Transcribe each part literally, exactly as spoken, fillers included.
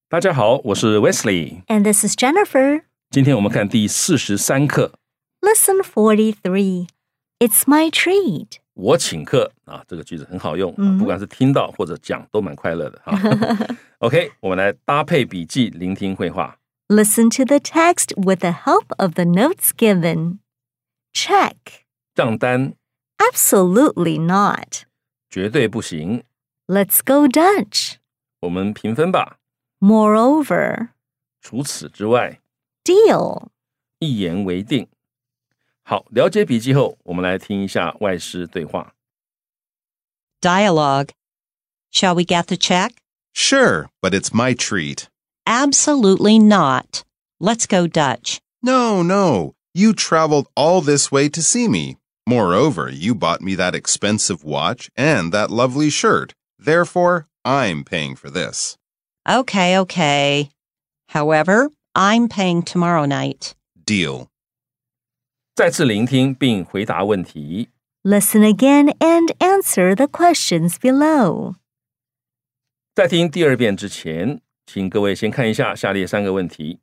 大家好，我是 Wesley， And this is Jennifer. 今天我们看第四十三课 Lesson forty-three. It's my treat. 我请客啊，这个句子很好用、 嗯、 不管是听到或者讲都蛮快乐的OK， 我们来搭配笔记聆听绘画 Listen to the text with the help of the notes given. Check. 账单 Absolutely not. 绝对不行 Let's go Dutch. 我们评分吧 Moreover. 除此之外 Deal. 一言为定好，了解笔记后，我们来听一下外师对话 Dialogue. Shall we get the check? Sure, but it's my treat. Absolutely not. Let's go Dutch. No, no. You traveled all this way to see me. Moreover, you bought me that expensive watch and that lovely shirt. Therefore, I'm paying for this. Okay, okay. However, I'm paying tomorrow night. Deal. 再次聆听并回答问题 Listen again and answer the questions below. 在听第二遍之前，请各位先看一下下列三个问题。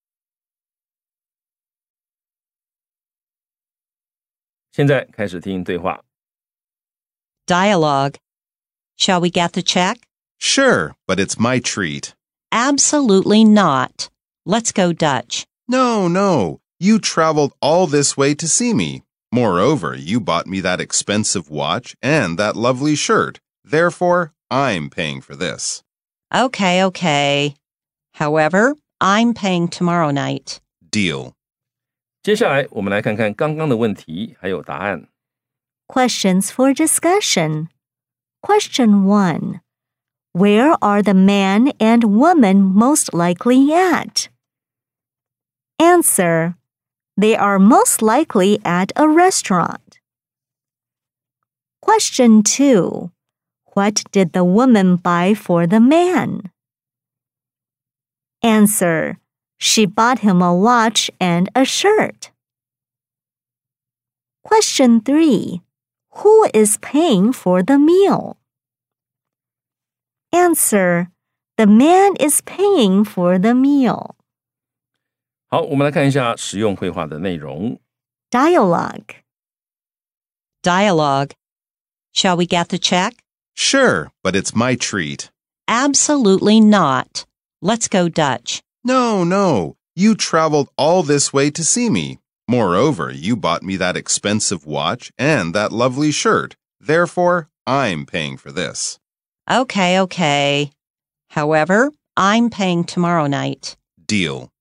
现在开始听对话。 Dialogue. Shall we get the check? Sure, but it's my treat. Absolutely not. Let's go Dutch. No, no. You traveled all this way to see me. Moreover, you bought me that expensive watch and that lovely shirt. Therefore, I'm paying for this. Okay, okay. However, I'm paying tomorrow night. Deal. 接下来我们来看看刚刚的问题还有答案。 Questions for discussion. Question one. Where are the man and woman most likely at? Answer. They are most likely at a restaurant. Question two. What did the woman buy for the man? Answer. She bought him a watch and a shirt. Question three. Who is paying for the meal? Answer. The man is paying for the meal. 好，我们来看一下实用绘画的内容。 Dialogue. Dialogue. Shall we get the check? Sure, but it's my treat. Absolutely not. Let's go Dutch. No, no. You traveled all this way to see me. Moreover, you bought me that expensive watch and that lovely shirt. Therefore, I'm paying for this. Okay, okay. However, I'm paying tomorrow night. Deal.